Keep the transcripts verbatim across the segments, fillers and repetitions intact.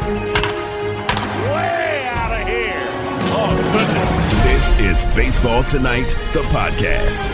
Way out of here. Oh, goodness. This is Baseball Tonight, the podcast.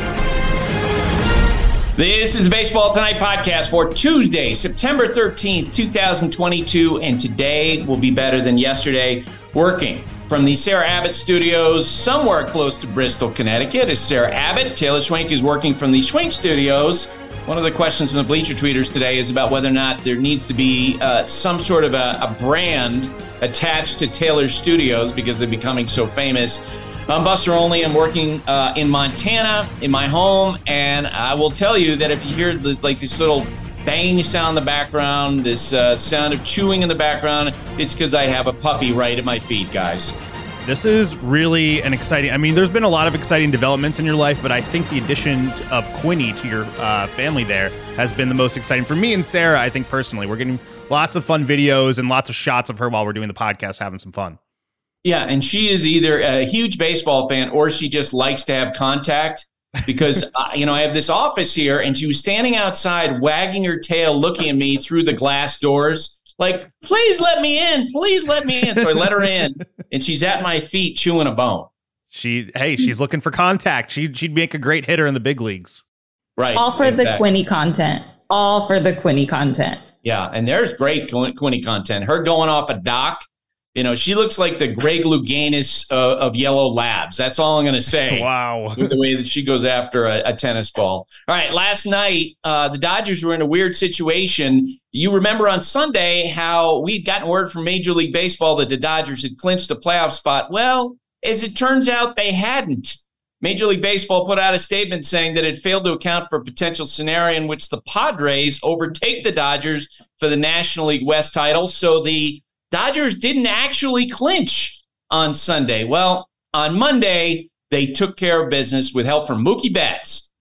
This is the Baseball Tonight podcast for Tuesday, September thirteenth, twenty twenty-two, and today will be better than yesterday. Working from the Sarah Abbott Studios somewhere close to Bristol, Connecticut is Sarah Abbott. Taylor Schwenk is working from the Schwenk Studios. One of the questions from the Bleacher Tweeters today is about whether or not there needs to be uh, some sort of a, a brand attached to Taylor's Studios because they're becoming so famous. I'm Buster Olney. I'm working uh, in Montana in my home, and I will tell you that if you hear the, like this little banging sound in the background, this uh, sound of chewing in the background, it's because I have a puppy right at my feet, guys. This is really an exciting, I mean, there's been a lot of exciting developments in your life, but I think the addition of Quinny to your uh, family there has been the most exciting for me and Sarah. I think personally, we're getting lots of fun videos and lots of shots of her while we're doing the podcast, having some fun. Yeah, and she is either a huge baseball fan or she just likes to have contact because, uh, you know, I have this office here and she was standing outside wagging her tail, looking at me through the glass doors like, please let me in, please let me in. So I let her in and she's at my feet chewing a bone. She, hey, she's looking for contact. She, she'd make a great hitter in the big leagues. Right. All for exactly. the Quinny content. All for the Quinny content. Yeah, and there's great Quinny content. Her going off a dock. You know, she looks like the Greg Louganis uh, of Yellow Labs. That's all I'm going to say. Wow. With the way that she goes after a, a tennis ball. All right, last night, uh, the Dodgers were in a weird situation. You remember on Sunday how we'd gotten word from Major League Baseball that the Dodgers had clinched a playoff spot. Well, as it turns out, they hadn't. Major League Baseball put out a statement saying that it failed to account for a potential scenario in which the Padres overtake the Dodgers for the National League West title. So the Dodgers didn't actually clinch on Sunday. Well, on Monday, they took care of business with help from Mookie Betts.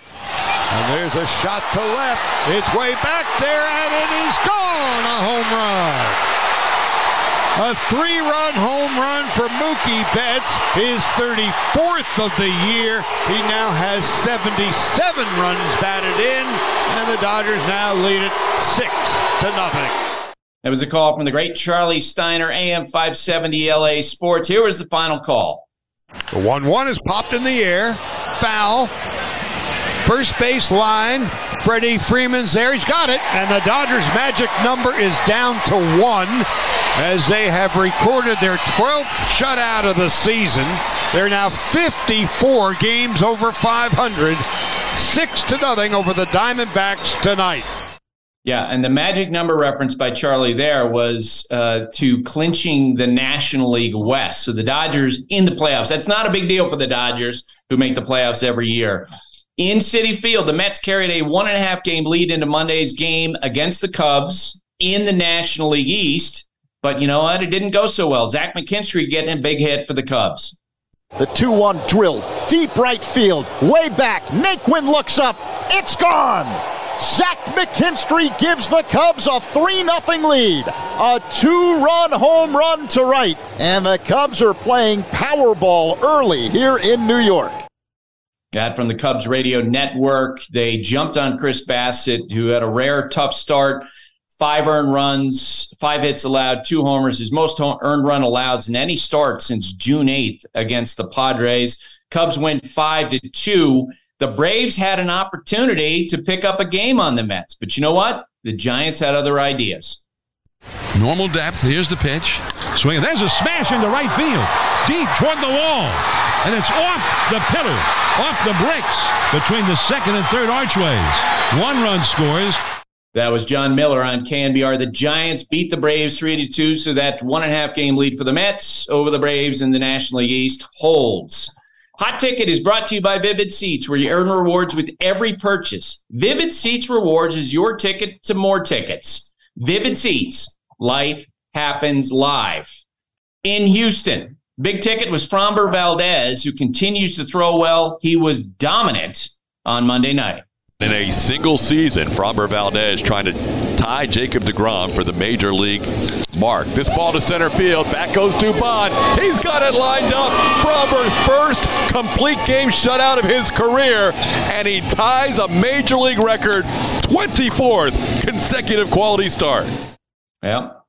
And there's a shot to left. It's way back there, and it is gone. A home run. A three-run home run for Mookie Betts, his thirty-fourth of the year. He now has seventy-seven runs batted in, and the Dodgers now lead it six to nothing. That was a call from the great Charlie Steiner, A M five seventy L A Sports. Here was the final call. The one one is popped in the air. Foul. First base line. Freddie Freeman's there. He's got it. And the Dodgers' magic number is down to one as they have recorded their twelfth shutout of the season. They're now fifty-four games over five hundred. Six to nothing over the Diamondbacks tonight. Yeah, and the magic number referenced by Charlie there was uh, to clinching the National League West. So the Dodgers in the playoffs. That's not a big deal for the Dodgers, who make the playoffs every year. In Citi Field, the Mets carried a one and a half game lead into Monday's game against the Cubs in the National League East. But you know what? It didn't go so well. Zach McKinstry getting a big hit for the Cubs. The two one drill, deep right field, way back. Naquin looks up. It's gone. Zach McKinstry gives the Cubs a three nothing lead. A two-run home run to right. And the Cubs are playing Powerball early here in New York. That from the Cubs radio network. They jumped on Chris Bassett, who had a rare, tough start. Five earned runs, five hits allowed, two homers. His most earned run allowed in any start since June eighth against the Padres. Cubs win five to two. The Braves had an opportunity to pick up a game on the Mets. But you know what? The Giants had other ideas. Normal depth. Here's the pitch. Swing. There's a smash into right field. Deep toward the wall. And it's off the pillar. Off the bricks. Between the second and third archways. One run scores. That was John Miller on K N B R. The Giants beat the Braves three to two. So that one and a half game lead for the Mets over the Braves in the National League East holds. Hot Ticket is brought to you by Vivid Seats, where you earn rewards with every purchase. Vivid Seats Rewards is your ticket to more tickets. Vivid Seats. Life happens live. In Houston, big ticket was Framber Valdez, who continues to throw well. He was dominant on Monday night. In a single season, Framber Valdez trying to tie Jacob deGrom for the Major League mark. This ball to center field. Back goes Dubon. He's got it lined up. Framber's first complete game shutout of his career, and he ties a Major League record twenty-fourth consecutive quality start. Well,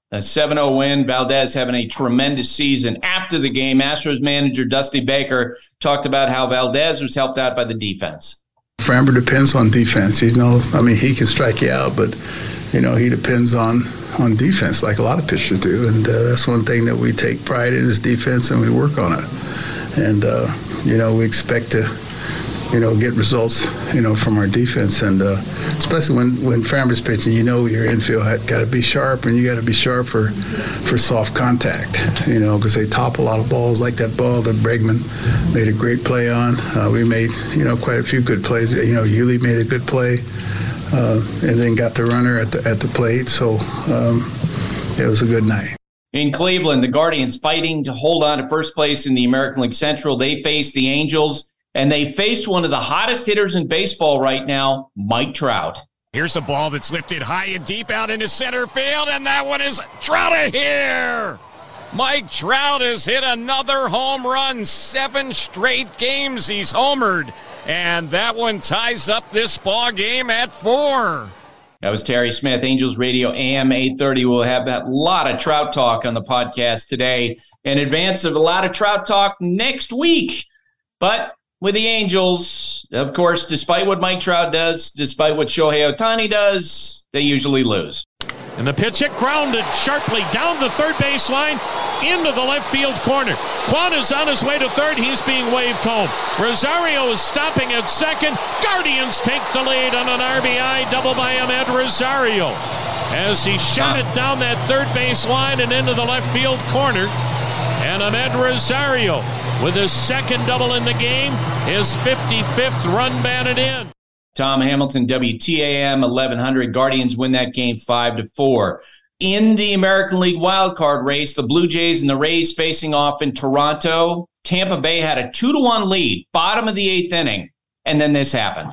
A seven oh win. Valdez having a tremendous season. After the game, Astros manager Dusty Baker talked about how Valdez was helped out by the defense. Framber depends on defense. You know, I mean, he can strike you out, but, you know, he depends on, on defense like a lot of pitchers do. And uh, that's one thing that we take pride in is defense, and we work on it. And, uh, you know, we expect to, you know, get results, you know, from our defense. And uh, especially when, when Framber's pitching, you know, your infield had got to be sharp, and you got to be sharp for, for soft contact, you know, because they top a lot of balls like that ball that Bregman made a great play on. Uh, we made, you know, quite a few good plays. You know, Yuli made a good play uh, and then got the runner at the, at the plate. So um, it was a good night. In Cleveland, the Guardians fighting to hold on to first place in the American League Central. They face the Angels. And they faced one of the hottest hitters in baseball right now, Mike Trout. Here's a ball that's lifted high and deep out into center field, and that one is Trout of here. Mike Trout has hit another home run. Seven straight games he's homered, and that one ties up this ball game at four. That was Terry Smith, Angels Radio, A M eight thirty. We'll have a lot of Trout talk on the podcast today in advance of a lot of Trout talk next week. But with the Angels, of course, despite what Mike Trout does, despite what Shohei Ohtani does, they usually lose. And the pitch hit grounded sharply down the third baseline into the left field corner. Kwan is on his way to third. He's being waved home. Rosario is stopping at second. Guardians take the lead on an R B I double by Ahmed Rosario as he shot it down that third baseline and into the left field corner. And Ahmed Rosario, with his second double in the game, his fifty-fifth run batted in. Tom Hamilton, W T A M eleven hundred. Guardians win that game five to four. In the American League wildcard race, the Blue Jays and the Rays facing off in Toronto. Tampa Bay had a two to one lead, bottom of the eighth inning, and then this happened.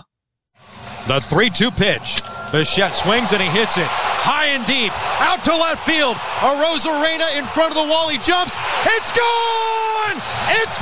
The three two pitch. Bichette swings and he hits it high and deep, out to left field. Arozarena in front of the wall. He jumps. It's gone! It's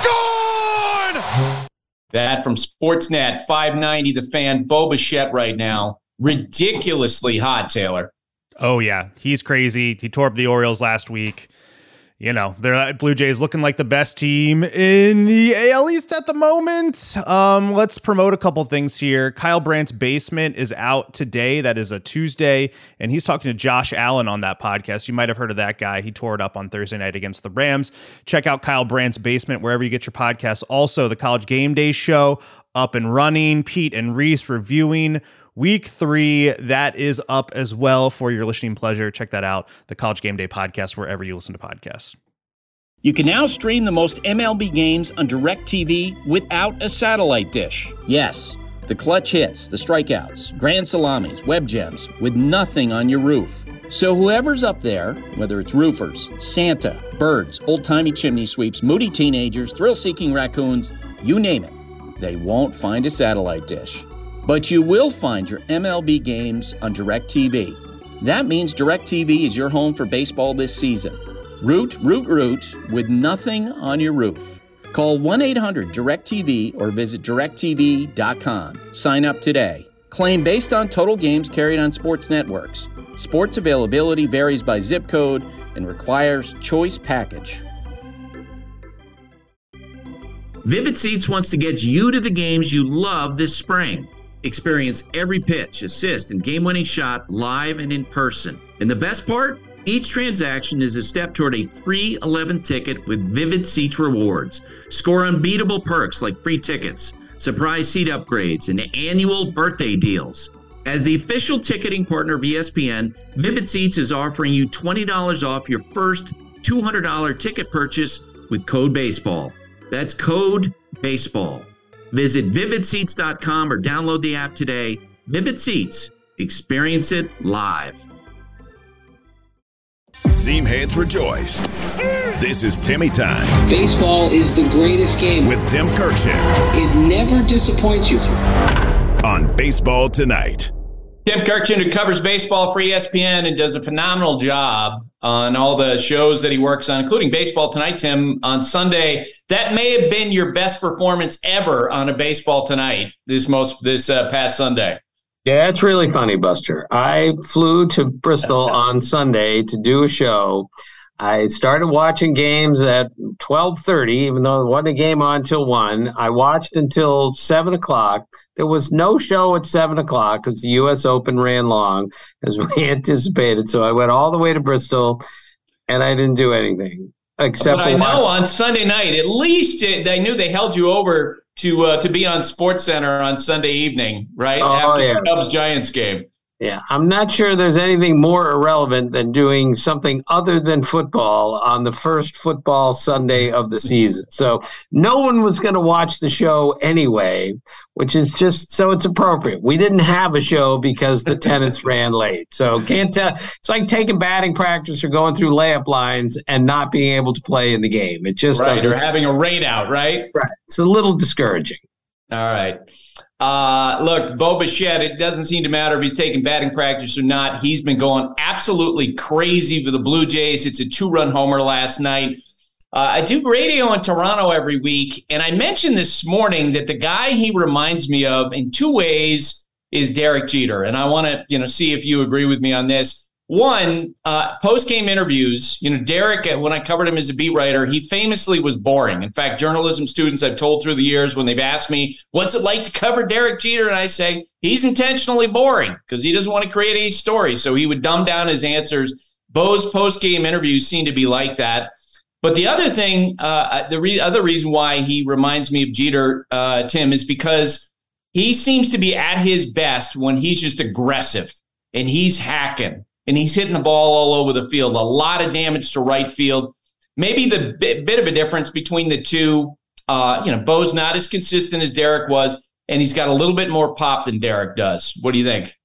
gone! That from Sportsnet five ninety, The Fan. Bo Bichette right now, ridiculously hot, Taylor. Oh, yeah. He's crazy. He tore up the Orioles last week. You know, the Blue Jays looking like the best team in the A L East at the moment. Um, let's promote a couple things here. Kyle Brandt's Basement is out today. That is a Tuesday, and he's talking to Josh Allen on that podcast. You might have heard of that guy. He tore it up on Thursday night against the Rams. Check out Kyle Brandt's Basement wherever you get your podcasts. Also, the College Game Day Show up and running. Pete and Reese reviewing Week three, that is up as well for your listening pleasure. Check that out, the College Game Day Podcast, wherever you listen to podcasts. You can now stream the most M L B games on DirecTV without a satellite dish. Yes, the clutch hits, the strikeouts, grand salamis, web gems, with nothing on your roof. So whoever's up there, whether it's roofers, Santa, birds, old-timey chimney sweeps, moody teenagers, thrill-seeking raccoons, you name it, they won't find a satellite dish. But you will find your M L B games on DirecTV. That means DirecTV is your home for baseball this season. Root, root, root with nothing on your roof. Call one eight hundred direct T V or visit direct T V dot com. Sign up today. Claim based on total games carried on sports networks. Sports availability varies by zip code and requires choice package. Vivid Seats wants to get you to the games you love this spring. Experience every pitch, assist, and game-winning shot live and in person. And the best part? Each transaction is a step toward a free eleventh ticket with Vivid Seats rewards. Score unbeatable perks like free tickets, surprise seat upgrades, and annual birthday deals. As the official ticketing partner of E S P N, Vivid Seats is offering you twenty dollars off your first two hundred dollars ticket purchase with code BASEBALL. That's code BASEBALL. Visit vivid seats dot com or download the app today. Vivid Seats. Experience it live. Seam heads rejoice. This is Timmy Time. Baseball is the greatest game. With Tim Kirkshin. It never disappoints you. On Baseball Tonight. Tim Kirkshin, who covers baseball for E S P N and does a phenomenal job on all the shows that he works on, including Baseball Tonight, Tim, on Sunday. That may have been your best performance ever on a Baseball Tonight this most this uh, past Sunday. Yeah, it's really funny, Buster. I flew to Bristol on Sunday to do a show. I started watching games at twelve thirty, even though there wasn't a game on until one. I watched until seven o'clock. There was no show at seven o'clock because the U S Open ran long, as we anticipated. So I went all the way to Bristol, and I didn't do anything. Except but I know on Sunday night, at least it, they knew they held you over to uh, to be on SportsCenter on Sunday evening, right? Oh, After yeah. the Cubs-Giants game. Yeah, I'm not sure there's anything more irrelevant than doing something other than football on the first football Sunday of the season. So no one was going to watch the show anyway, which is just so it's appropriate. We didn't have a show because the tennis ran late. So can't tell. It's like taking batting practice or going through layup lines and not being able to play in the game. It just right, doesn't. or having a rain out, right? Right. It's a little discouraging. All right. Uh, look, Bo Bichette, it doesn't seem to matter if he's taking batting practice or not. He's been going absolutely crazy for the Blue Jays. It's a two-run homer last night. Uh, I do radio in Toronto every week, and I mentioned this morning that the guy he reminds me of in two ways is Derek Jeter, and I want to, you know, see if you agree with me on this. One, uh, post-game interviews, you know, Derek, when I covered him as a beat writer, he famously was boring. In fact, journalism students I've told through the years when they've asked me, what's it like to cover Derek Jeter? And I say, he's intentionally boring because he doesn't want to create any story. So he would dumb down his answers. Bo's post-game interviews seem to be like that. But the other thing, uh, the re- other reason why he reminds me of Jeter, uh, Tim, is because he seems to be at his best when he's just aggressive and he's hacking. And he's hitting the ball all over the field. A lot of damage to right field. Maybe the bit, bit of a difference between the two, uh, you know, Bo's not as consistent as Derek was, and he's got a little bit more pop than Derek does. What do you think?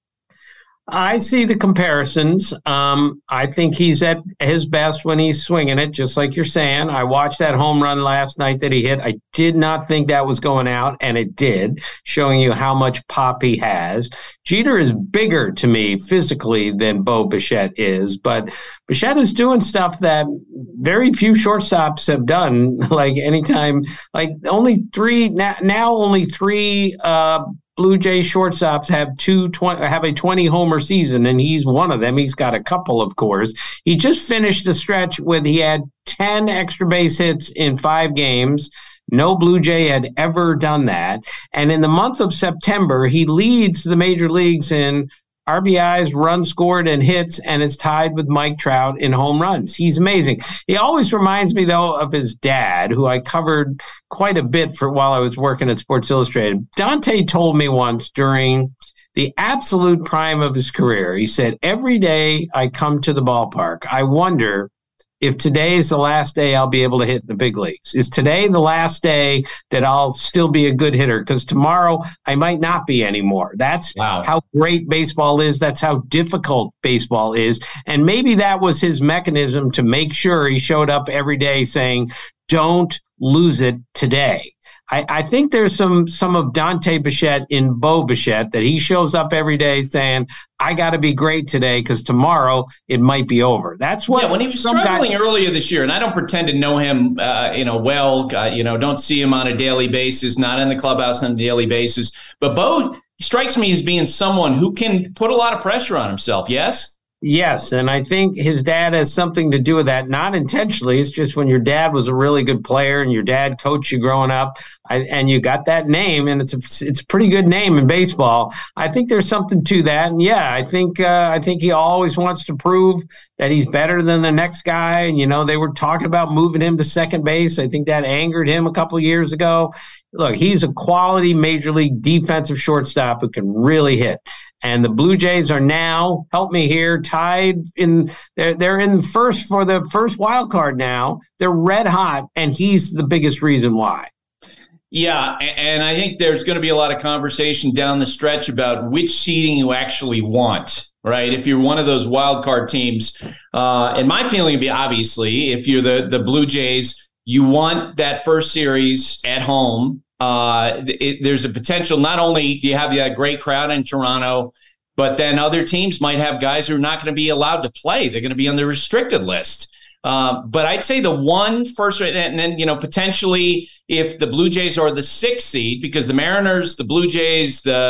I see the comparisons. Um, I think he's at his best when he's swinging it, just like you're saying. I watched that home run last night that he hit. I did not think that was going out, and it did, showing you how much pop he has. Jeter is bigger to me physically than Bo Bichette is, but Bichette is doing stuff that very few shortstops have done. Like anytime, like only three now, now only three uh, Blue Jays shortstops have two twenty have a twenty homer season, and he's one of them. He's got a couple, of course. He just finished the stretch with he had ten extra base hits in five games. No Blue Jay had ever done that. And in the month of September, he leads the major leagues in R B Is, runs scored, and hits, and is tied with Mike Trout in home runs. He's amazing. He always reminds me, though, of his dad, who I covered quite a bit for while I was working at Sports Illustrated. Dante told me once during the absolute prime of his career, he said, every day I come to the ballpark, I wonder if today is the last day I'll be able to hit in the big leagues. Is today the last day that I'll still be a good hitter? Because tomorrow I might not be anymore. That's wow. how great baseball is. That's how difficult baseball is. And maybe that was his mechanism to make sure he showed up every day saying, don't lose it today. I, I think there's some some of Dante Bichette in Bo Bichette that he shows up every day saying, I got to be great today because tomorrow it might be over. That's what yeah, when he was struggling guy- earlier this year, and I don't pretend to know him, uh, you know, well, uh, you know, don't see him on a daily basis, not in the clubhouse on a daily basis. But Bo strikes me as being someone who can put a lot of pressure on himself. Yes. Yes, and I think his dad has something to do with that, not intentionally. It's just when your dad was a really good player and your dad coached you growing up, I, and you got that name, and it's a, it's a pretty good name in baseball. I think there's something to that, and yeah, I think uh, I think he always wants to prove that he's better than the next guy. And you know, they were talking about moving him to second base. I think that angered him a couple of years ago. Look, he's a quality major league defensive shortstop who can really hit. And the Blue Jays are now, help me here, tied in. They're they're in first for the first wild card now. They're red hot, and he's the biggest reason why. Yeah, and I think there's going to be a lot of conversation down the stretch about which seeding you actually want, right? If you're one of those wild card teams, uh, and my feeling would be obviously if you're the the Blue Jays, you want that first series at home. Uh, it, there's a potential, not only do you have that great crowd in Toronto, but then other teams might have guys who are not going to be allowed to play. They're going to be on the restricted list. Uh, but I'd say the one first, and then, you know, potentially if the Blue Jays are the sixth seed, because the Mariners, the Blue Jays, the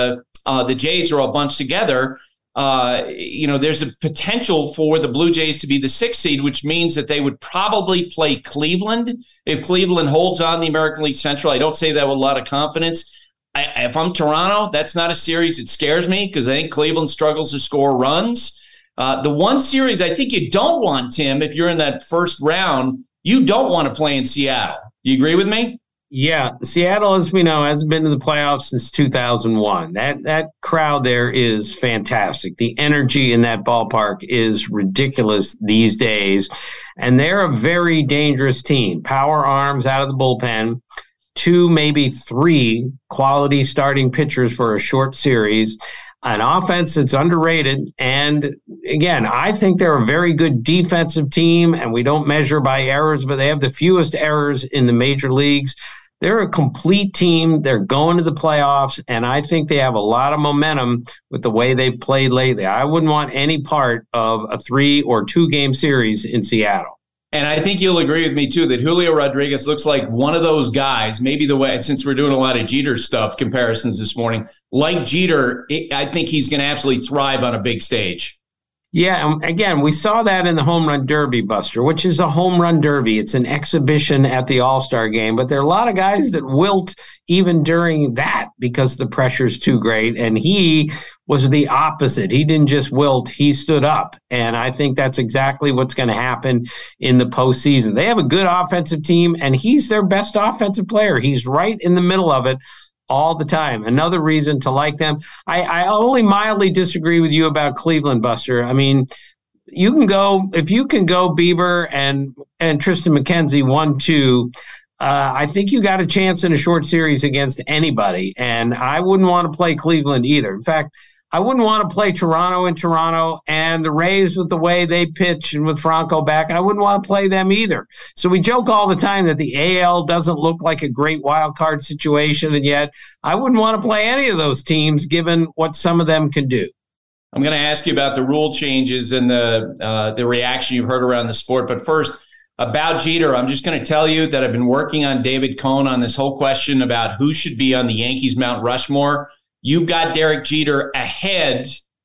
uh, the Jays are all bunched together, uh, you know, there's a potential for the Blue Jays to be the sixth seed, which means that they would probably play Cleveland. If Cleveland holds on the American League Central, I don't say that with a lot of confidence. I, if I'm Toronto, that's not a series that scares me because I think Cleveland struggles to score runs. Uh, the one series I think you don't want, Tim, if you're in that first round, you don't want to play in Seattle. You agree with me? Yeah, Seattle, as we know, hasn't been to the playoffs since two thousand one. That that crowd there is fantastic. The energy in that ballpark is ridiculous these days. And they're a very dangerous team. Power arms out of the bullpen, two, maybe three quality starting pitchers for a short series, an offense that's underrated. And again, I think they're a very good defensive team, and we don't measure by errors, but they have the fewest errors in the major leagues. They're a complete team. They're going to the playoffs, and I think they have a lot of momentum with the way they've played lately. I wouldn't want any part of a three or two game series in Seattle. And I think you'll agree with me, too, that Julio Rodriguez looks like one of those guys, maybe the way, since we're doing a lot of Jeter stuff comparisons this morning, like Jeter, I think he's going to absolutely thrive on a big stage. Yeah, and again, we saw that in the Home Run Derby, Buster, which is a home run derby. It's an exhibition at the All-Star game, but there are a lot of guys that wilt even during that because the pressure's too great, and he was the opposite. He didn't just wilt, he stood up, and I think that's exactly what's going to happen in the postseason. They have a good offensive team, and he's their best offensive player. He's right in the middle of it all the time. Another reason to like them. I, I only mildly disagree with you about Cleveland, Buster. I mean, you can go, if you can go Bieber and, and Tristan McKenzie one two, uh, I think you got a chance in a short series against anybody. And I wouldn't want to play Cleveland either. In fact, I wouldn't want to play Toronto in Toronto, and the Rays with the way they pitch and with Franco back, I wouldn't want to play them either. So we joke all the time that the A L doesn't look like a great wild card situation, and yet I wouldn't want to play any of those teams given what some of them can do. I'm going to ask you about the rule changes and the uh, the reaction you've heard around the sport. But first, about Jeter, I'm just going to tell you that I've been working on David Cohn on this whole question about who should be on the Yankees Mount Rushmore. You've got Derek Jeter ahead,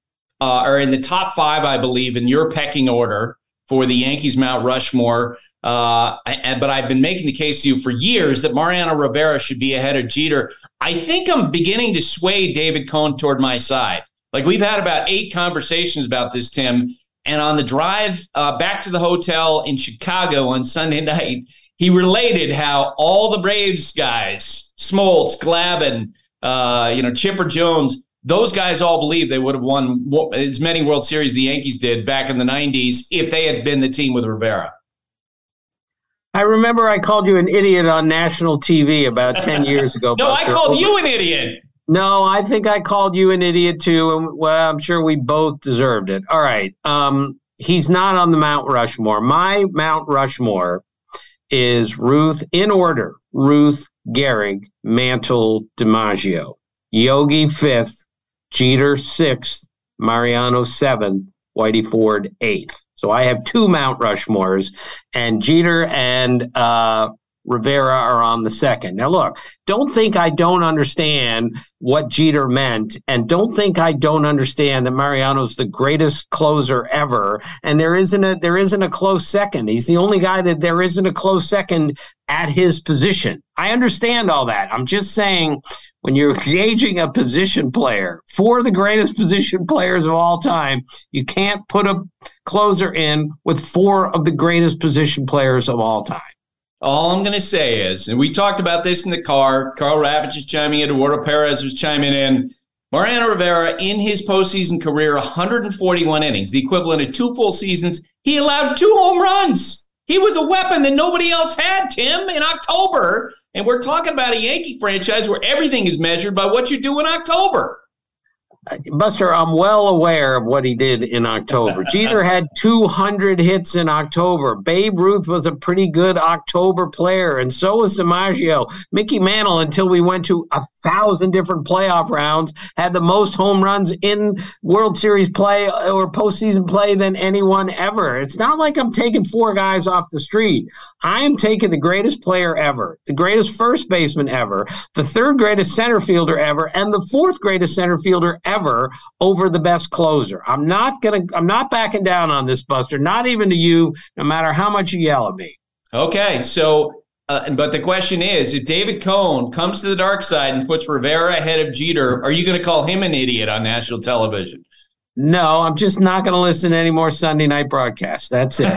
uh, or in the top five, I believe, in your pecking order for the Yankees Mount Rushmore. Uh, and, but I've been making the case to you for years that Mariano Rivera should be ahead of Jeter. I think I'm beginning to sway David Cohn toward my side. Like, we've had about eight conversations about this, Tim. And on the drive uh, back to the hotel in Chicago on Sunday night, he related how all the Braves guys, Smoltz, Glavine, Uh, you know, Chipper Jones, those guys all believe they would have won as many World Series the Yankees did back in the nineties if they had been the team with Rivera. I remember I called you an idiot on national T V about ten years ago. No, Buster. I called you an idiot. No, I think I called you an idiot too. And well, I'm sure we both deserved it. All right. Um, he's not on the Mount Rushmore. My Mount Rushmore is Ruth, in order, Ruth, Gehrig, Mantle, DiMaggio. Yogi fifth, Jeter sixth, Mariano seventh, Whitey Ford eighth. So I have two Mount Rushmores, and Jeter and uh, Rivera are on the second. Now, look, don't think I don't understand what Jeter meant, and don't think I don't understand that Mariano's the greatest closer ever, and there isn't a there isn't a close second. He's the only guy that there isn't a close second at his position. I understand all that. I'm just saying, when you're gauging a position player for the greatest position players of all time, you can't put a closer in with four of the greatest position players of all time. All I'm going to say is, and we talked about this in the car, Carl Ravitch is chiming in, Eduardo Perez was chiming in, Mariano Rivera, in his postseason career, one hundred forty-one innings, the equivalent of two full seasons, he allowed two home runs. He was a weapon that nobody else had, Tim, in October. And we're talking about a Yankee franchise where everything is measured by what you do in October. Buster, I'm well aware of what he did in October. Jeter had two hundred hits in October. Babe Ruth was a pretty good October player, and so was DiMaggio. Mickey Mantle, until we went to a thousand different playoff rounds, had the most home runs in World Series play or postseason play than anyone ever. It's not like I'm taking four guys off the street. I am taking the greatest player ever, the greatest first baseman ever, the third greatest center fielder ever, and the fourth greatest center fielder ever over the best closer. I'm not gonna. I'm not backing down on this, Buster. Not even to you, no matter how much you yell at me. Okay, so, uh, but the question is, if David Cohn comes to the dark side and puts Rivera ahead of Jeter, are you going to call him an idiot on national television? No, I'm just not going to listen to any more Sunday night broadcasts. That's it.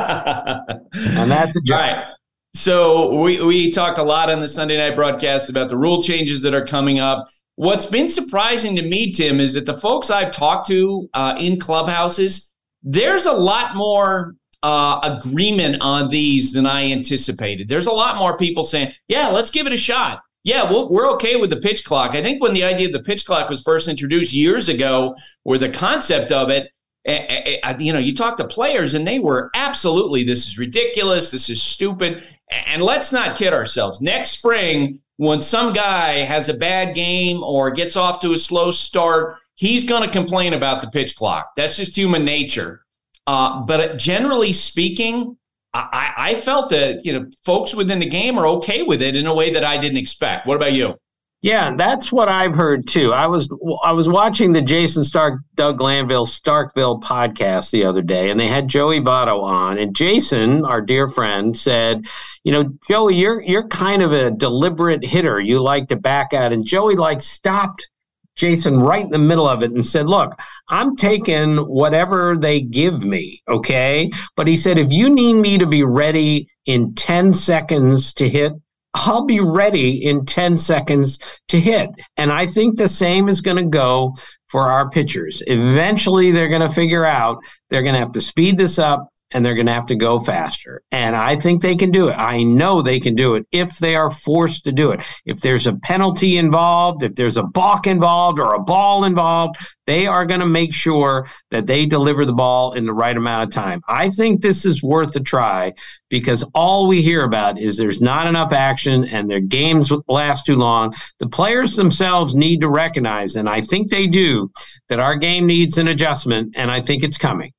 And that's a joke. All right. So we, we talked a lot on the Sunday night broadcast about the rule changes that are coming up. What's been surprising to me, Tim, is that the folks I've talked to uh, in clubhouses, there's a lot more uh, agreement on these than I anticipated. There's a lot more people saying, yeah, let's give it a shot. Yeah, we'll, we're okay with the pitch clock. I think when the idea of the pitch clock was first introduced years ago, or the concept of it, uh, uh, you know, you talk to players and they were absolutely, this is ridiculous, this is stupid. And let's not kid ourselves. Next spring, when some guy has a bad game or gets off to a slow start, he's going to complain about the pitch clock. That's just human nature. Uh, but generally speaking, I, I felt that, you know, folks within the game are okay with it in a way that I didn't expect. What about you? Yeah, that's what I've heard too. I was I was watching the Jason Stark, Doug Glanville, Starkville podcast the other day, and they had Joey Votto on. And Jason, our dear friend, said, you know, Joey, you're you're kind of a deliberate hitter. You like to back out. And Joey like stopped Jason right in the middle of it and said, look, I'm taking whatever they give me, okay? But he said, if you need me to be ready in ten seconds to hit, I'll be ready in ten seconds to hit. And I think the same is going to go for our pitchers. Eventually, they're going to figure out they're going to have to speed this up and they're going to have to go faster. And I think they can do it. I know they can do it if they are forced to do it. If there's a penalty involved, if there's a balk involved or a ball involved, they are going to make sure that they deliver the ball in the right amount of time. I think this is worth a try because all we hear about is there's not enough action and their games last too long. The players themselves need to recognize, and I think they do, that our game needs an adjustment, and I think it's coming.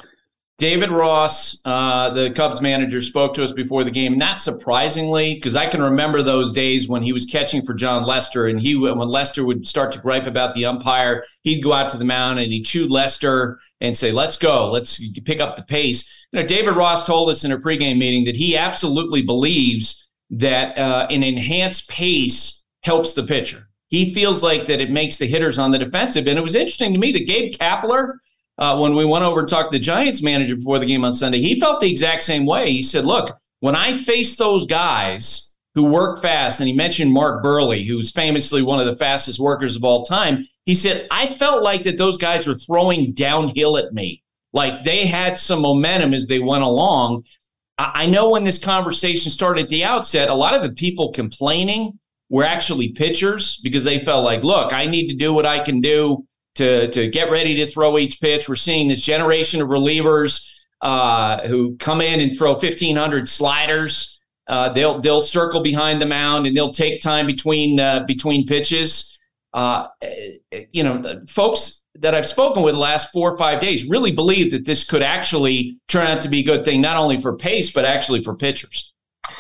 David Ross, uh, the Cubs manager, spoke to us before the game, not surprisingly, because I can remember those days when he was catching for John Lester, and he when Lester would start to gripe about the umpire, he'd go out to the mound and he'd chew Lester and say, let's go, let's pick up the pace. You know, David Ross told us in a pregame meeting that he absolutely believes that uh, an enhanced pace helps the pitcher. He feels like that it makes the hitters on the defensive, and it was interesting to me that Gabe Kapler, Uh, when we went over and talked to the Giants manager before the game on Sunday, he felt the exact same way. He said, look, when I face those guys who work fast, and he mentioned Mark Burley, who's famously one of the fastest workers of all time, he said, I felt like that those guys were throwing downhill at me, like they had some momentum as they went along. I, I know when this conversation started at the outset, a lot of the people complaining were actually pitchers because they felt like, look, I need to do what I can do to, to get ready to throw each pitch. We're seeing this generation of relievers uh, who come in and throw fifteen hundred sliders. Uh, they'll they'll circle behind the mound and they'll take time between uh, between pitches. Uh, you know, the folks that I've spoken with the last four or five days really believe that this could actually turn out to be a good thing, not only for pace, but actually for pitchers.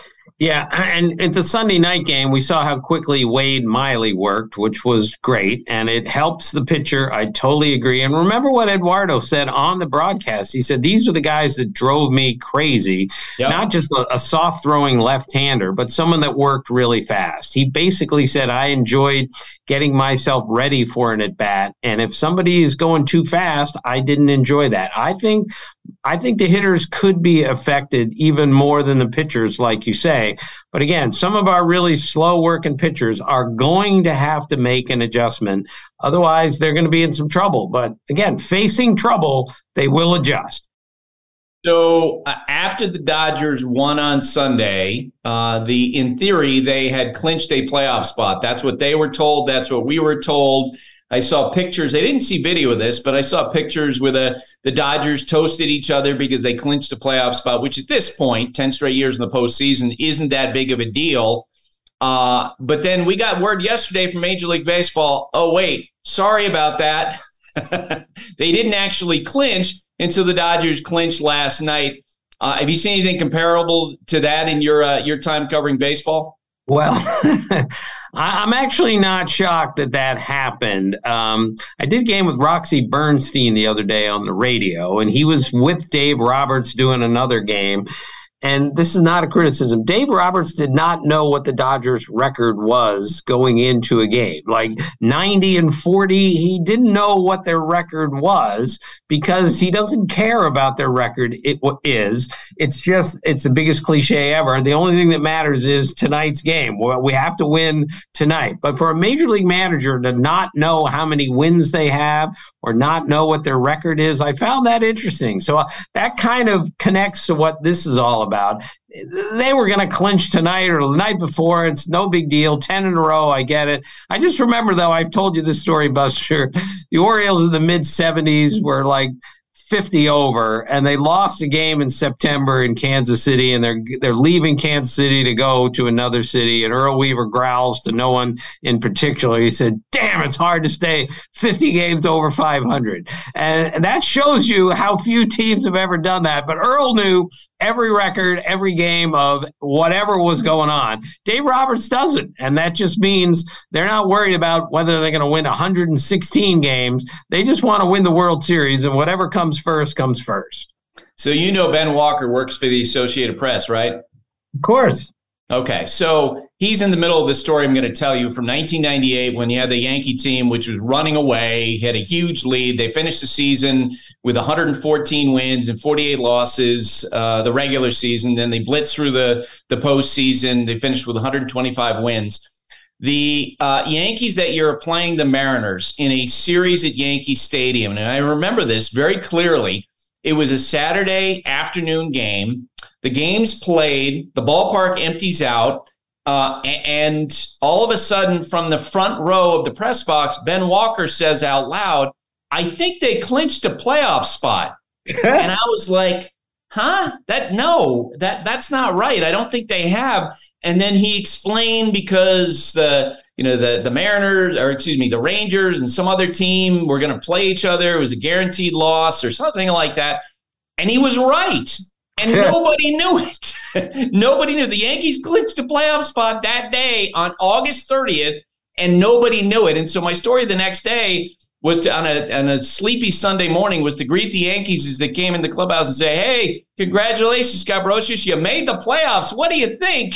Yeah, and at the Sunday night game, we saw how quickly Wade Miley worked, which was great, and it helps the pitcher. I totally agree. And remember what Eduardo said on the broadcast. He said, these are the guys that drove me crazy, yep. Not just a, a soft-throwing left-hander, but someone that worked really fast. He basically said, I enjoyed getting myself ready for an at-bat, and if somebody is going too fast, I didn't enjoy that. I think I think the hitters could be affected even more than the pitchers, like you say. But again, some of our really slow-working pitchers are going to have to make an adjustment. Otherwise, they're going to be in some trouble. But again, facing trouble, they will adjust. So uh, after the Dodgers won on Sunday, uh, the in theory, they had clinched a playoff spot. That's what they were told. That's what we were told. I saw pictures. I didn't see video of this, but I saw pictures where the, the Dodgers toasted each other because they clinched a playoff spot, which at this point, ten straight years in the postseason, isn't that big of a deal. Uh, but then we got word yesterday from Major League Baseball, oh, wait, sorry about that. They didn't actually clinch, and so the Dodgers clinched last night. Uh, have you seen anything comparable to that in your uh, your time covering baseball? Well, I'm actually not shocked that that happened. Um, I did a game with Roxy Bernstein the other day on the radio, and he was with Dave Roberts doing another game. And this is not a criticism. Dave Roberts did not know what the Dodgers record was going into a game. Like ninety and forty, he didn't know what their record was because he doesn't care about their record. It is. It's just, it's the biggest cliche ever. And the only thing that matters is tonight's game. We have to win tonight. But for a major league manager to not know how many wins they have or not know what their record is, I found that interesting. So uh, that kind of connects to what this is all about. about. They were going to clinch tonight or the night before. It's no big deal. ten in a row. I get it. I just remember, though, I've told you this story, Buster. The Orioles in the mid seventies were like fifty over, and they lost a game in September in Kansas City, and they're they're leaving Kansas City to go to another city. And Earl Weaver growls to no one in particular. He said, "Damn, it's hard to stay fifty games over five hundred." And that shows you how few teams have ever done that. But Earl knew every record, every game of whatever was going on. Dave Roberts doesn't, and that just means they're not worried about whether they're going to win one hundred sixteen games. They just want to win the World Series, and whatever comes first comes first. So you know Ben Walker works for the Associated Press, right? Of course. Okay, so he's in the middle of the story I'm going to tell you from nineteen ninety-eight when you had the Yankee team, which was running away, he had a huge lead. They finished the season with one hundred fourteen wins and forty-eight losses, uh, the regular season. Then they blitzed through the, the postseason. They finished with one hundred twenty-five wins. The uh, Yankees that year are playing the Mariners in a series at Yankee Stadium. And I remember this very clearly. It was a Saturday afternoon game. The game's played, the ballpark empties out, uh, and all of a sudden from the front row of the press box, Ben Walker says out loud, "I think they clinched a playoff spot." And I was like, huh? That no, that that's not right. I don't think they have. And then he explained because the you know the the Mariners or excuse me the Rangers and some other team were going to play each other. It was a guaranteed loss or something like that. And he was right. And nobody knew it. Nobody knew. The Yankees clinched a playoff spot that day on August thirtieth, and nobody knew it. And so my story the next day was to, on a, on a sleepy Sunday morning, was to greet the Yankees as they came in the clubhouse and say, "Hey, congratulations, Scott Brosius. You made the playoffs. What do you think?"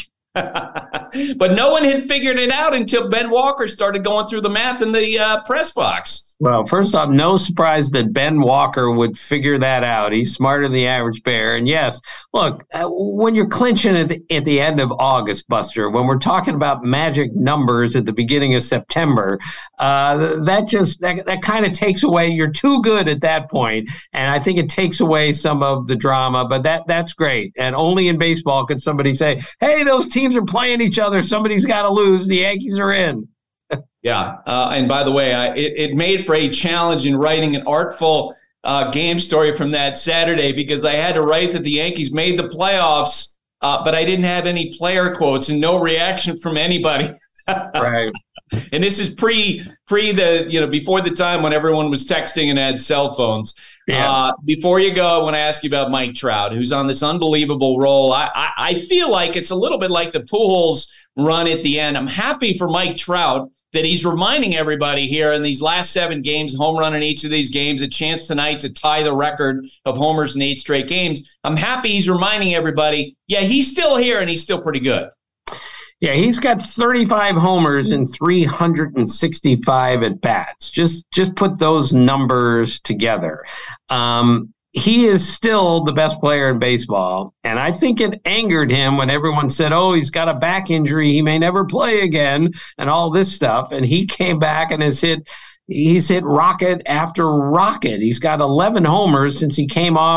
But no one had figured it out until Ben Walker started going through the math in the uh, press box. Well, first off, no surprise that Ben Walker would figure that out. He's smarter than the average bear. And yes, look, uh, when you're clinching at the, at the end of August, Buster, when we're talking about magic numbers at the beginning of September, uh, that just that, that kind of takes away. You're too good at that point, and I think it takes away some of the drama. But that that's great. And only in baseball can somebody say, "Hey, those teams are playing each other. Somebody's got to lose. The Yankees are in." Yeah. Uh, and by the way, I, it, it made for a challenge in writing an artful uh, game story from that Saturday because I had to write that the Yankees made the playoffs, uh, but I didn't have any player quotes and no reaction from anybody. Right. And this is pre pre the, you know, before the time when everyone was texting and had cell phones. Yes. Uh, before you go, I want to ask you about Mike Trout, who's on this unbelievable roll. I, I, I feel like it's a little bit like the Pujols run at the end. I'm happy for Mike Trout that he's reminding everybody here in these last seven games, home run in each of these games, a chance tonight to tie the record of homers in eight straight games. I'm happy he's reminding everybody, yeah, he's still here and he's still pretty good. Yeah, he's got thirty-five homers and three hundred sixty-five at-bats. Just, just put those numbers together. Um, He is still the best player in baseball, and I think it angered him when everyone said, "Oh, he's got a back injury. He may never play again," and all this stuff. And he came back and has hit he's hit rocket after rocket. He's got eleven homers since he came off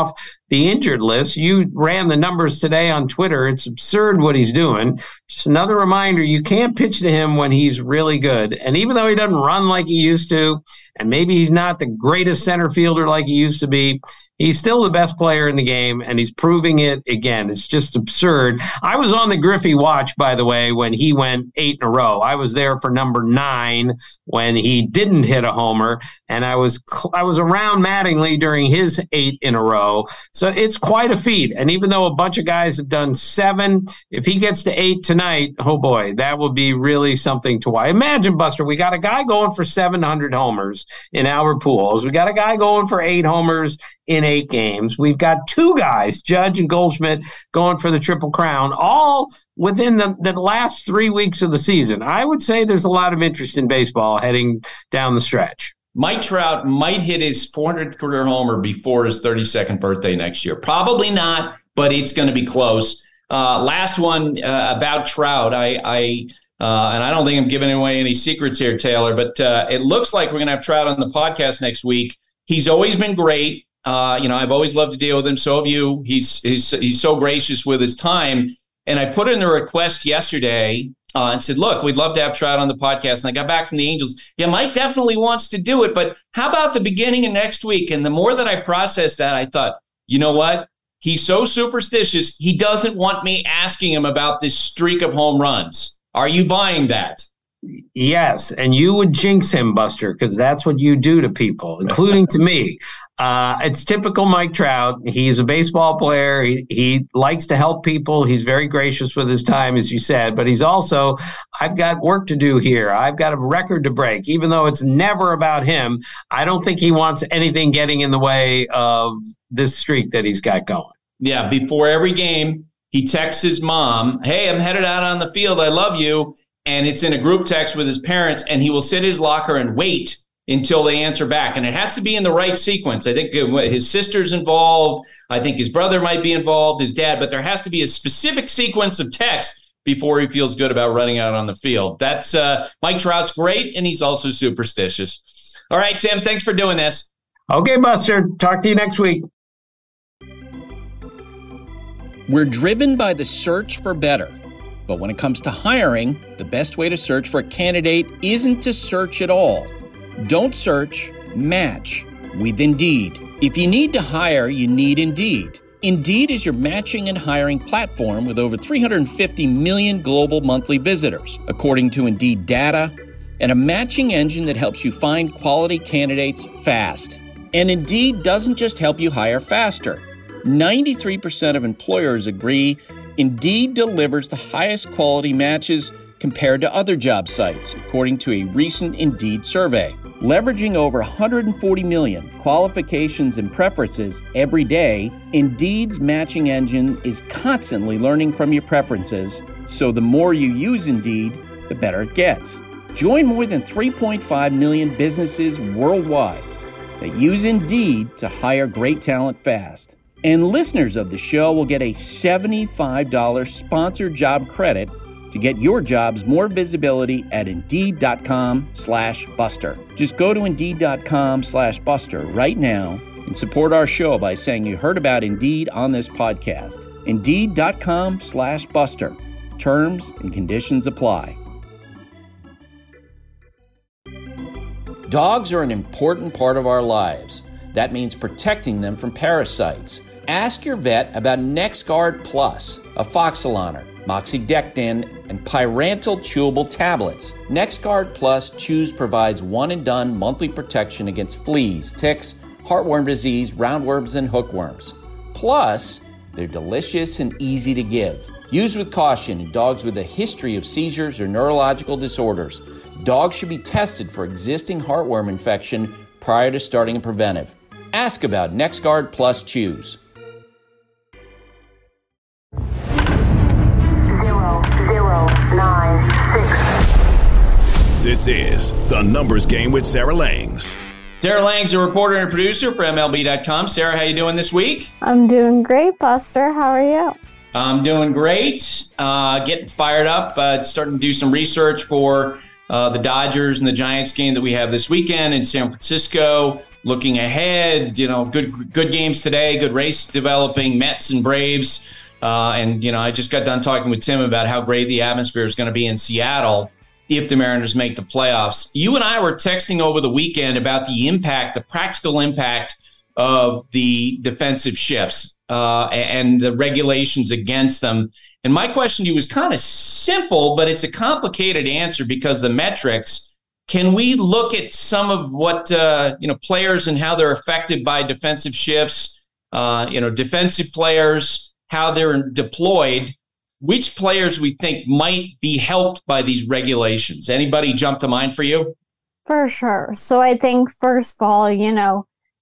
the injured list. You ran the numbers today on Twitter. It's absurd what he's doing. Just another reminder, you can't pitch to him when he's really good. And even though he doesn't run like he used to, and maybe he's not the greatest center fielder like he used to be, he's still the best player in the game, and he's proving it again. It's just absurd. I was on the Griffey watch, by the way, when he went eight in a row. I was there for number nine when he didn't hit a homer, and I was I was around Mattingly during his eight in a row. So it's quite a feat. And even though a bunch of guys have done seven, if he gets to eight tonight, oh boy, that will be really something to watch. Imagine, Buster, we got a guy going for seven hundred homers in Albert Pujols. We got a guy going for eight homers in eight games. We've got two guys, Judge and Goldschmidt, going for the Triple Crown, all within the, the last three weeks of the season. I would say there's a lot of interest in baseball heading down the stretch. Mike Trout might hit his four hundredth career homer before his thirty-second birthday next year. Probably not, but it's going to be close. Uh, last one uh, about Trout. I, I uh, and I don't think I'm giving away any secrets here, Taylor, but uh, it looks like we're going to have Trout on the podcast next week. He's always been great. Uh, you know, I've always loved to deal with him. So have you. He's he's he's so gracious with his time. And I put in a request yesterday uh, and said, look, we'd love to have Trout on the podcast. And I got back from the Angels. Yeah, Mike definitely wants to do it. But how about the beginning of next week? And the more that I processed that, I thought, you know what? He's so superstitious. He doesn't want me asking him about this streak of home runs. Are you buying that? Yes, and you would jinx him, Buster, because that's what you do to people, including to me. Uh, it's typical Mike Trout. He's a baseball player. He, he likes to help people. He's very gracious with his time, as you said, but he's also, I've got work to do here. I've got a record to break. Even though it's never about him, I don't think he wants anything getting in the way of this streak that he's got going. Yeah, before every game, he texts his mom, hey, I'm headed out on the field. I love you. And it's in a group text with his parents, and he will sit in his locker and wait until they answer back. And it has to be in the right sequence. I think his sister's involved. I think his brother might be involved, his dad, but there has to be a specific sequence of text before he feels good about running out on the field. That's uh, Mike Trout's great, and he's also superstitious. All right, Tim, thanks for doing this. Okay, Buster. Talk to you next week. We're driven by the search for better. But when it comes to hiring, the best way to search for a candidate isn't to search at all. Don't search, match with Indeed. If you need to hire, you need Indeed. Indeed is your matching and hiring platform with over three hundred fifty million global monthly visitors, according to Indeed data, and a matching engine that helps you find quality candidates fast. And Indeed doesn't just help you hire faster. ninety-three percent of employers agree Indeed delivers the highest quality matches compared to other job sites, according to a recent Indeed survey. Leveraging over one hundred forty million qualifications and preferences every day, Indeed's matching engine is constantly learning from your preferences, so the more you use Indeed, the better it gets. Join more than three point five million businesses worldwide that use Indeed to hire great talent fast. And listeners of the show will get a seventy-five dollars sponsored job credit to get your jobs more visibility at Indeed.com slash Buster. Just go to Indeed.com slash Buster right now and support our show by saying you heard about Indeed on this podcast. Indeed.com slash Buster. Terms and conditions apply. Dogs are an important part of our lives. That means protecting them from parasites. Ask your vet about NexGard Plus, Afoxolaner, Moxidectin, and Pyrantel chewable tablets. NexGard Plus Chews provides one-and-done monthly protection against fleas, ticks, heartworm disease, roundworms, and hookworms. Plus, they're delicious and easy to give. Use with caution in dogs with a history of seizures or neurological disorders. Dogs should be tested for existing heartworm infection prior to starting a preventive. Ask about NexGard Plus Chews. Zero, zero, nine, six. This is The Numbers Game with Sarah Langs. Sarah Langs, a reporter and producer for M L B dot com. Sarah, how you doing this week? I'm doing great, Buster. How are you? I'm doing great. Uh, getting fired up. Uh, starting to do some research for uh, the Dodgers and the Giants game that we have this weekend in San Francisco. looking ahead, you know, good good games today, good race developing, Mets and Braves. Uh, and, you know, I just got done talking with Tim about how great the atmosphere is going to be in Seattle if the Mariners make the playoffs. You and I were texting over the weekend about the impact, the practical impact of the defensive shifts uh, and the regulations against them. And my question to you is kind of simple, but it's a complicated answer because the metrics. Can we look at some of what, uh, you know, players and how they're affected by defensive shifts, uh, you know, defensive players, how they're deployed, which players we think might be helped by these regulations? Anybody jump to mind for you? For sure. So I think, first of all, you know,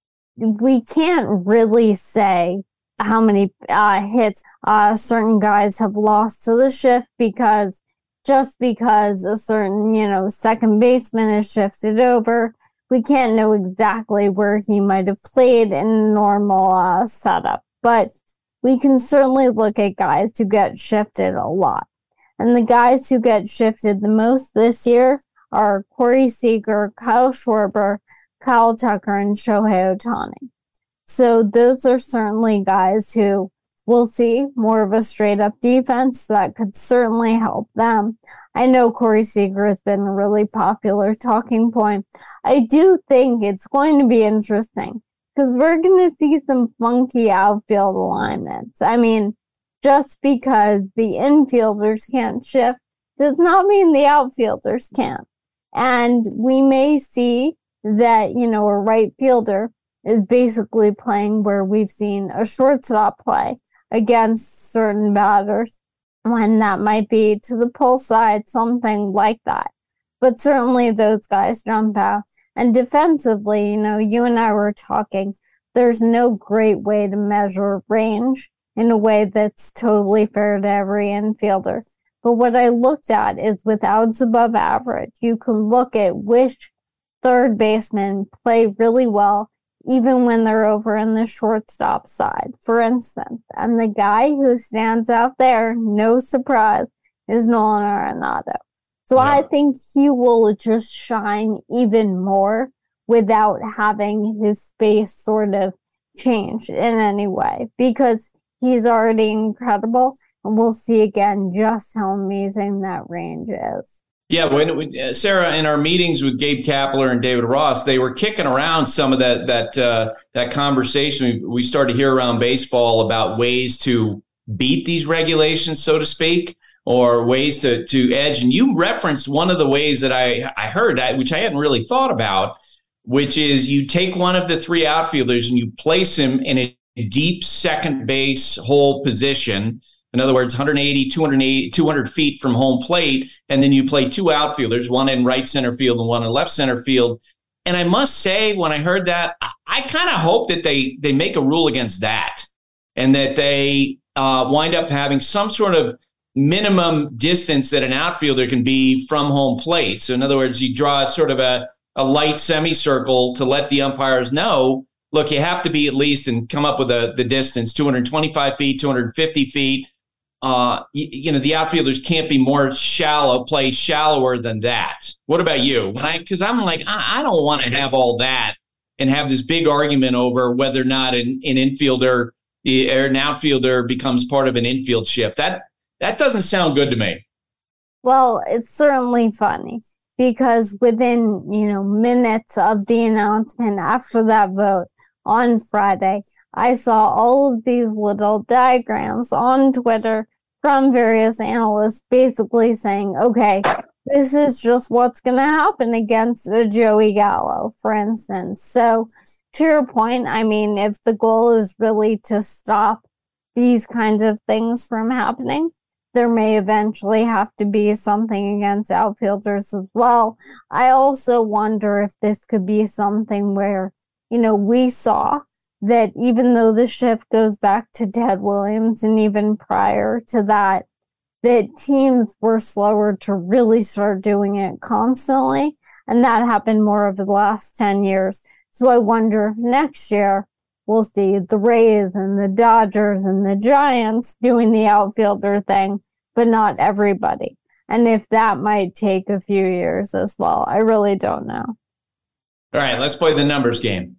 we can't really say how many uh, hits uh, certain guys have lost to the shift because just because a certain, you know, second baseman is shifted over, we can't know exactly where he might have played in a normal uh, setup. But we can certainly look at guys who get shifted a lot. And the guys who get shifted the most this year are Corey Seager, Kyle Schwarber, Kyle Tucker, and Shohei Ohtani. So those are certainly guys who will see more of a straight-up defense that could certainly help them. I know Corey Seager has been a really popular talking point. I do think it's going to be interesting because we're going to see some funky outfield alignments. I mean, just because the infielders can't shift does not mean the outfielders can't. And we may see that, you know, a right fielder is basically playing where we've seen a shortstop play against certain batters, when that might be to the pull side, something like that. But certainly those guys jump out. And defensively, you know, you and I were talking, there's no great way to measure range in a way that's totally fair to every infielder. But what I looked at is with outs above average, you can look at which third basemen play really well, even when they're over in the shortstop side, for instance. And the guy who stands out there, no surprise, is Nolan Arenado. So yeah. I think he will just shine even more without having his space sort of changed in any way, because he's already incredible, and we'll see again just how amazing that range is. Yeah, when we, uh, Sarah, in our meetings with Gabe Kapler and David Ross, they were kicking around some of that that uh, that conversation we, we started to hear around baseball about ways to beat these regulations, so to speak, or ways to to edge. And you referenced one of the ways that I I heard, which I hadn't really thought about, which is you take one of the three outfielders and you place him in a deep second base hole position. In other words, one eighty, two eighty, two hundred feet from home plate, and then you play two outfielders, one in right center field and one in left center field. And I must say, when I heard that, I, I kind of hope that they they make a rule against that, and that they uh, wind up having some sort of minimum distance that an outfielder can be from home plate. So in other words, you draw sort of a, a light semicircle to let the umpires know, look, you have to be at least, and come up with a, the distance, two hundred twenty-five feet, two hundred fifty feet. Uh, you, you know, the outfielders can't be more shallow, play shallower than that. What about you? Because I'm like, I, I don't want to have all that and have this big argument over whether or not an, an infielder or an outfielder becomes part of an infield shift. That that doesn't sound good to me. Well, it's certainly funny because within, you know, minutes of the announcement after that vote on Friday, I saw all of these little diagrams on Twitter from various analysts basically saying, okay, this is just what's going to happen against a Joey Gallo, for instance. So to your point, I mean, if the goal is really to stop these kinds of things from happening, there may eventually have to be something against outfielders as well. I also wonder if this could be something where, you know, we saw that even though the shift goes back to Ted Williams and even prior to that, that teams were slower to really start doing it constantly. And that happened more over the last ten years. So I wonder if next year we'll see the Rays and the Dodgers and the Giants doing the outfielder thing, but not everybody. And if that might take a few years as well, I really don't know. All right, let's play the numbers game.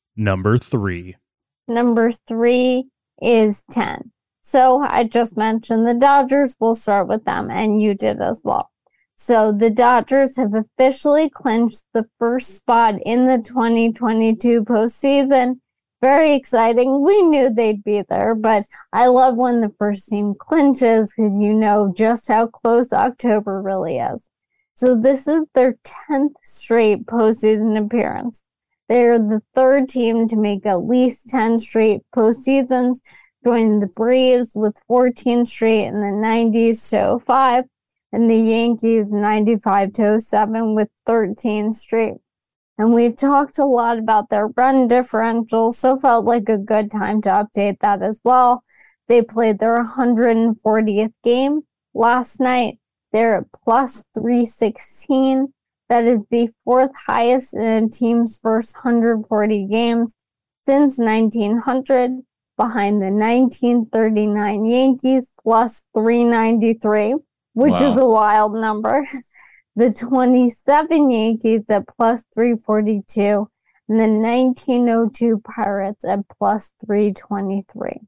Number three. Number three is ten. So I just mentioned the Dodgers. We'll start with them, and you did as well. So the Dodgers have officially clinched the first spot in the twenty twenty-two postseason. Very exciting. We knew they'd be there, but I love when the first team clinches because you know just how close October really is. So this is their tenth straight postseason appearance. They're the third team to make at least ten straight postseasons, joining the Braves with fourteen straight in the nineties to oh five, and the Yankees ninety-five to oh seven with thirteen straight. And we've talked a lot about their run differential, so felt like a good time to update that as well. They played their one hundred fortieth game last night. They're at plus three sixteen. That is the fourth highest in a team's first one hundred forty games since nineteen hundred, behind the nineteen thirty-nine Yankees plus three ninety-three, which wow. is a wild number. The twenty-seven Yankees at plus three forty-two, and the nineteen oh two Pirates at plus three twenty-three.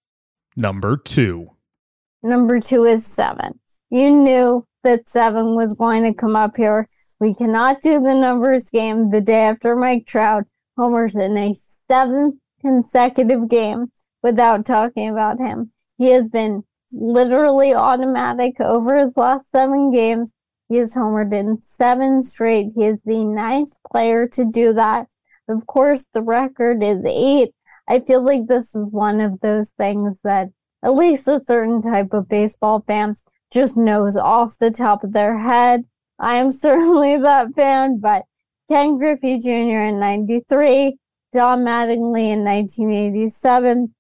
Number two. Number two is seven. You knew that seven was going to come up here. We cannot do the numbers game the day after Mike Trout homers in a seventh consecutive game without talking about him. He has been literally automatic over his last seven games. He has homered in seven straight. He is the ninth player to do that. Of course, the record is eight. I feel like this is one of those things that at least a certain type of baseball fan just knows off the top of their head. I am certainly that fan, but Ken Griffey Junior in ninety-three, Don Mattingly in nineteen eighty-seven,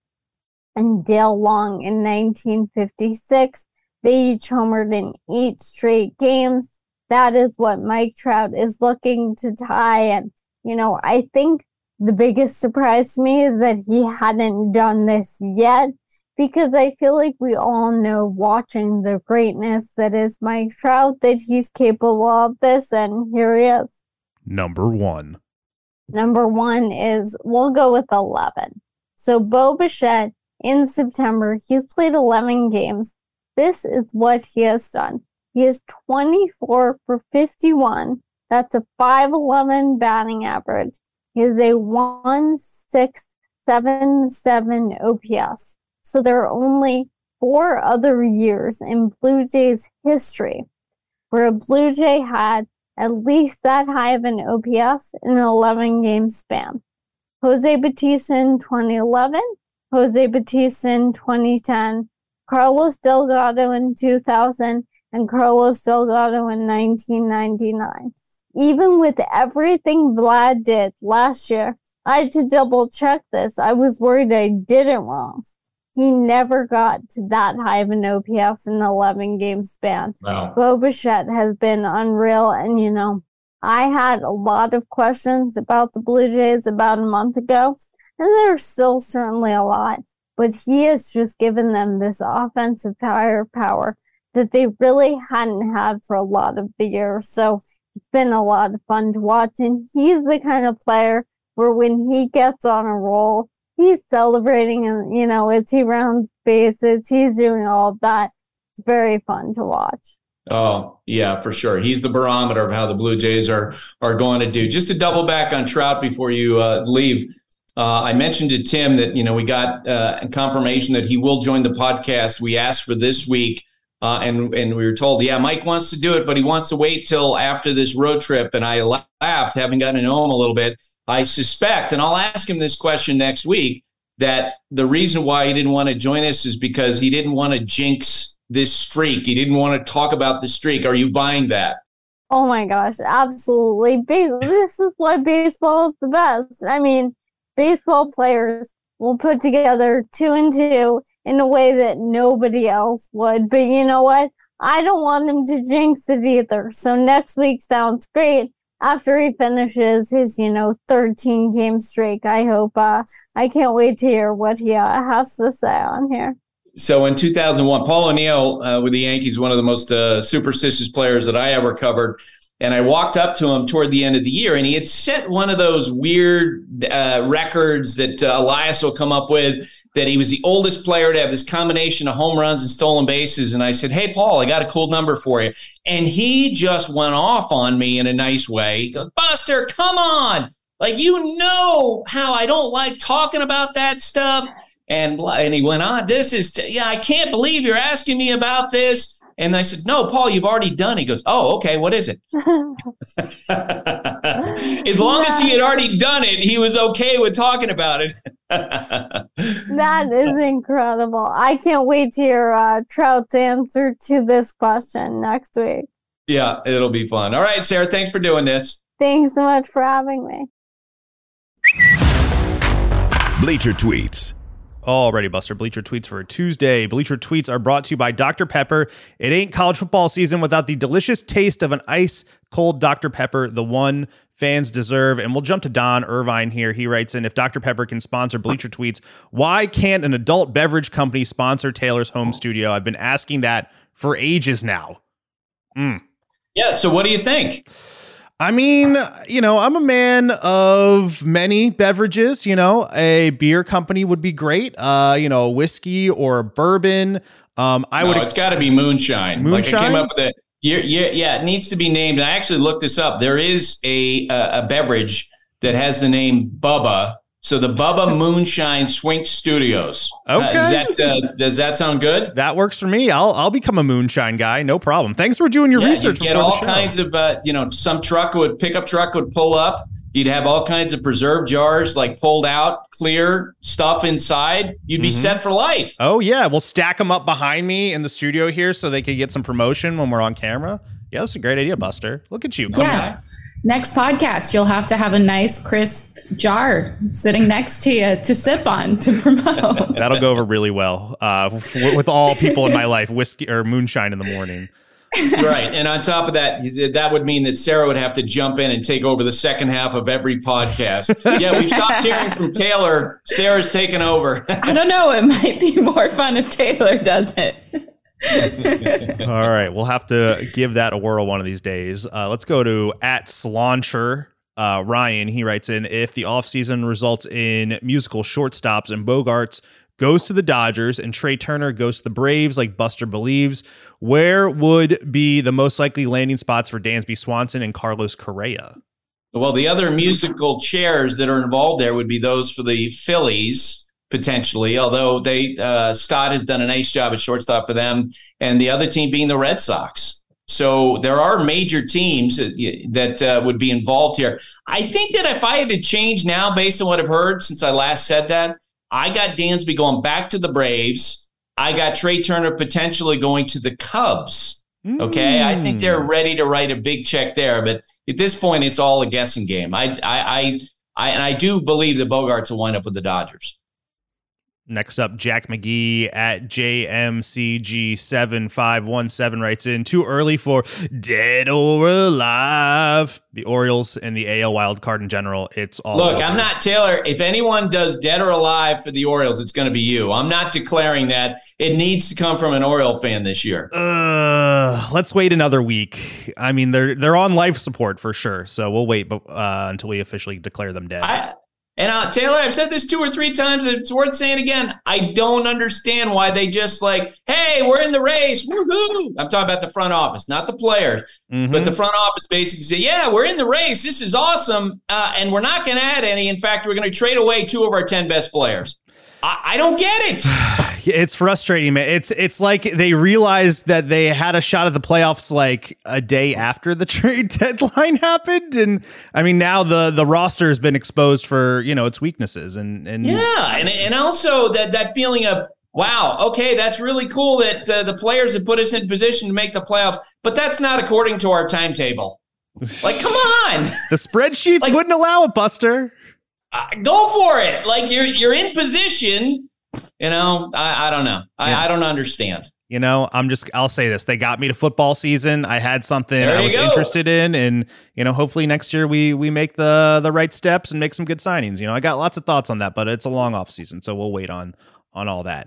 and Dale Long in nineteen fifty-six. They each homered in eight straight games. That is what Mike Trout is looking to tie. And, you know, I think the biggest surprise to me is that he hadn't done this yet, because I feel like we all know, watching the greatness that is Mike Trout, that he's capable of this, and here he is. Number one. Number one is, we'll go with eleven. So Bo Bichette, in September, he's played eleven games. This is what he has done. He is twenty-four for fifty-one. That's a five eleven batting average. He is a one six seven seven O P S. So there are only four other years in Blue Jays history where a Blue Jay had at least that high of an O P S in an eleven-game span. Jose Bautista in twenty eleven, Jose Bautista in twenty ten, Carlos Delgado in two thousand, and Carlos Delgado in nineteen ninety-nine. Even with everything Vlad did last year, I had to double check this. I was worried I did it wrong. He never got to that high of an O P S in an eleven-game span. Wow. Bo Bichette has been unreal, and, you know, I had a lot of questions about the Blue Jays about a month ago, and there's still certainly a lot, but he has just given them this offensive firepower that they really hadn't had for a lot of the year. So it's been a lot of fun to watch, and he's the kind of player where when he gets on a roll, he's celebrating, and, you know, it's he rounds bases, he's doing all of that. It's very fun to watch. Oh, yeah, for sure. He's the barometer of how the Blue Jays are are going to do. Just to double back on Trout before you uh, leave, uh, I mentioned to Tim that, you know, we got uh, confirmation that he will join the podcast. We asked for this week, uh, and, and we were told, yeah, Mike wants to do it, but he wants to wait till after this road trip. And I laughed, having gotten to know him a little bit. I suspect, and I'll ask him this question next week, that the reason why he didn't want to join us is because he didn't want to jinx this streak. He didn't want to talk about the streak. Are you buying that? Oh my gosh, absolutely. This is why baseball is the best. I mean, baseball players will put together two and two in a way that nobody else would. But you know what? I don't want him to jinx it either. So next week sounds great. After he finishes his, you know, thirteen-game streak, I hope, uh, I can't wait to hear what he uh, has to say on here. So in two thousand one, Paul O'Neill uh, with the Yankees, one of the most uh, superstitious players that I ever covered, And I walked up to him toward the end of the year, and he had set one of those weird uh, records that uh, Elias will come up with, that he was the oldest player to have this combination of home runs and stolen bases. And I said, hey, Paul, I got a cool number for you. And he just went off on me in a nice way. He goes, Buster, come on. Like, you know how I don't like talking about that stuff. And, and he went on, this is, t- yeah, I can't believe you're asking me about this. And I said, no, Paul, you've already done it. He goes, oh, okay, what is it? As long as he had already done it, he was okay with talking about it. That is incredible. I can't wait to hear uh, Trout's answer to this question next week. Yeah, it'll be fun. All right, Sarah, thanks for doing this. Thanks so much for having me. Bleacher Tweets. Alrighty, Buster. Bleacher Tweets for Tuesday. Bleacher Tweets are brought to you by Doctor Pepper. It ain't college football season without the delicious taste of an ice cold Doctor Pepper, the one fans deserve. And we'll jump to Don Irvine here. He writes in, if Doctor Pepper can sponsor Bleacher Tweets, why can't an adult beverage company sponsor Taylor's home studio? I've been asking that for ages now. Mm. Yeah, so what do you think? I mean, you know, I'm a man of many beverages. You know, a beer company would be great. Uh, you know, whiskey or a bourbon. Um, I no, would. Ex- it's got to be moonshine. Moonshine. Like I came up with it. Yeah, yeah, yeah. It needs to be named. I actually looked this up. There is a a, a beverage that has the name Bubba. So the Bubba Moonshine Swink Studios. Okay. Uh, does, that, uh, does that sound good? That works for me. I'll I'll become a moonshine guy. No problem. Thanks for doing your yeah, research. You get all kinds of, uh, you know, some truck would pickup truck would pull up. You'd have all kinds of preserved jars, like pulled out, clear stuff inside. You'd be Mm-hmm. set for life. Oh, yeah. We'll stack them up behind me in the studio here so they could get some promotion when we're on camera. Yeah, that's a great idea, Buster. Look at you. Come Yeah. on. Next podcast, you'll have to have a nice, crisp jar sitting next to you to sip on to promote. That'll go over really well uh, w- with all people in my life, whiskey or moonshine in the morning. Right. And on top of that, that would mean that Sarah would have to jump in and take over the second half of every podcast. Yeah, we've stopped hearing from Taylor. Sarah's taken over. I don't know. It might be more fun if Taylor does it. All right. We'll have to give that a whirl one of these days. Uh, let's go to at Slauncher. Uh, Ryan, he writes in, if the offseason results in musical shortstops and Bogarts goes to the Dodgers and Trey Turner goes to the Braves like Buster believes, where would be the most likely landing spots for Dansby Swanson and Carlos Correa? Well, the other musical chairs that are involved there would be those for the Phillies, potentially, although they uh, Stott has done a nice job at shortstop for them, and the other team being the Red Sox. So there are major teams that uh, would be involved here. I think that if I had to change now based on what I've heard since I last said that, I got Dansby going back to the Braves. I got Trey Turner potentially going to the Cubs. Okay, mm. I think they're ready to write a big check there, but at this point, it's all a guessing game. I, I, I, I and I do believe that Bogarts will wind up with the Dodgers. Next up, Jack McGee at J M C G seven five one seven writes in, too early for dead or alive. The Orioles and the A L wild card in general, it's all Look, over. I'm not Taylor. If anyone does dead or alive for the Orioles, it's going to be you. I'm not declaring that. It needs to come from an Oriole fan this year. Uh, let's wait another week. I mean, they're they're on life support for sure, so we'll wait uh, until we officially declare them dead. I, And uh, Taylor, I've said this two or three times. It's worth saying again. I don't understand why they just like, hey, we're in the race. Woohoo! I'm talking about the front office, not the players. Mm-hmm. But the front office basically say, yeah, we're in the race. This is awesome. Uh, and we're not going to add any. In fact, we're going to trade away two of our ten best players. I, I don't get it. It's frustrating, man. It's it's like they realized that they had a shot at the playoffs like a day after the trade deadline happened, and I mean now the the roster has been exposed for, you know, its weaknesses, and and yeah, and and also that that feeling of, wow, okay, that's really cool that uh, the players have put us in position to make the playoffs, but that's not according to our timetable. Like, come on, the spreadsheets like, wouldn't allow it, Buster. Uh, go for it. Like you're you're in position. You know, I, I don't know. I, yeah. I don't understand. You know, I'm just, I'll say this. They got me to football season. I had something I was go. interested in. And, you know, hopefully next year we we make the the right steps and make some good signings. You know, I got lots of thoughts on that, but it's a long off season. So we'll wait on on all that.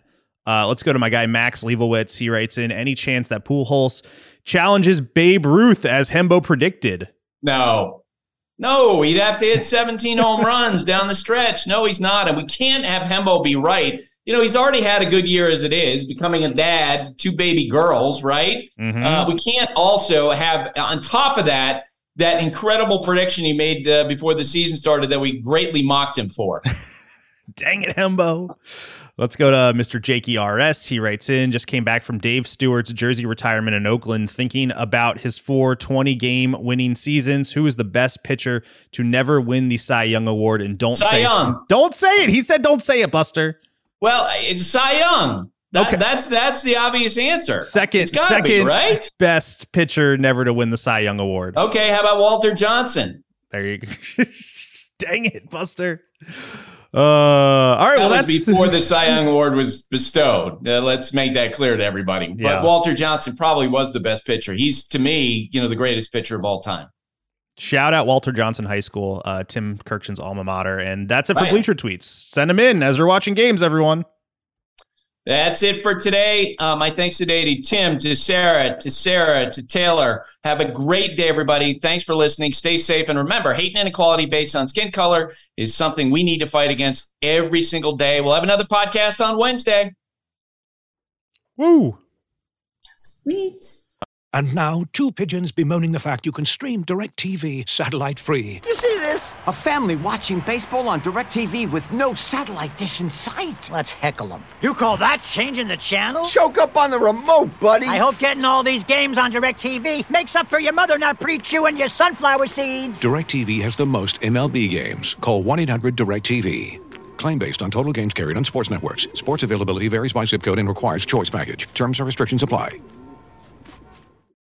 Uh, let's go to my guy, Max Leibowitz. He writes in, any chance that Pujols challenges Babe Ruth as Hembo predicted? No. No, he'd have to hit seventeen home runs down the stretch. No, he's not. And we can't have Hembo be right. You know, he's already had a good year as it is, becoming a dad, two baby girls, right? Mm-hmm. Uh, we can't also have, on top of that, that incredible prediction he made uh, before the season started that we greatly mocked him for. Dang it, Hembo. Let's go to Mister Jakey R S. He writes in, just came back from Dave Stewart's jersey retirement in Oakland, thinking about his four twenty-game winning seasons. Who is the best pitcher to never win the Cy Young Award? And don't Cy say Young. Don't say it. He said don't say it, Buster. Well, it's Cy Young. That, Okay. That's that's the obvious answer. Second, It's gotta second be, right? best pitcher never to win the Cy Young Award. Okay, how about Walter Johnson? There you go. Dang it, Buster. Uh, all right, That well, was that's before the Cy Young Award was bestowed. Uh, let's make that clear to everybody. But Yeah. Walter Johnson probably was the best pitcher. He's, to me, you know, the greatest pitcher of all time. Shout out Walter Johnson High School, uh, Tim Kirkson's alma mater. And that's it for Right. Bleacher Tweets. Send them in as you're watching games, everyone. That's it for today. Uh, my thanks today to Tim, to Sarah, to Sarah, to Taylor. Have a great day, everybody. Thanks for listening. Stay safe. And remember, hate and inequality based on skin color is something we need to fight against every single day. We'll have another podcast on Wednesday. Woo. Sweet. And now, two pigeons bemoaning the fact you can stream DirecTV satellite-free. You see this? A family watching baseball on DirecTV with no satellite dish in sight. Let's heckle them. You call that changing the channel? Choke up on the remote, buddy. I hope getting all these games on DirecTV makes up for your mother not pre-chewing your sunflower seeds. DirecTV has the most M L B games. Call one eight hundred direct T V. Claim based on total games carried on sports networks. Sports availability varies by zip code and requires choice package. Terms and restrictions apply.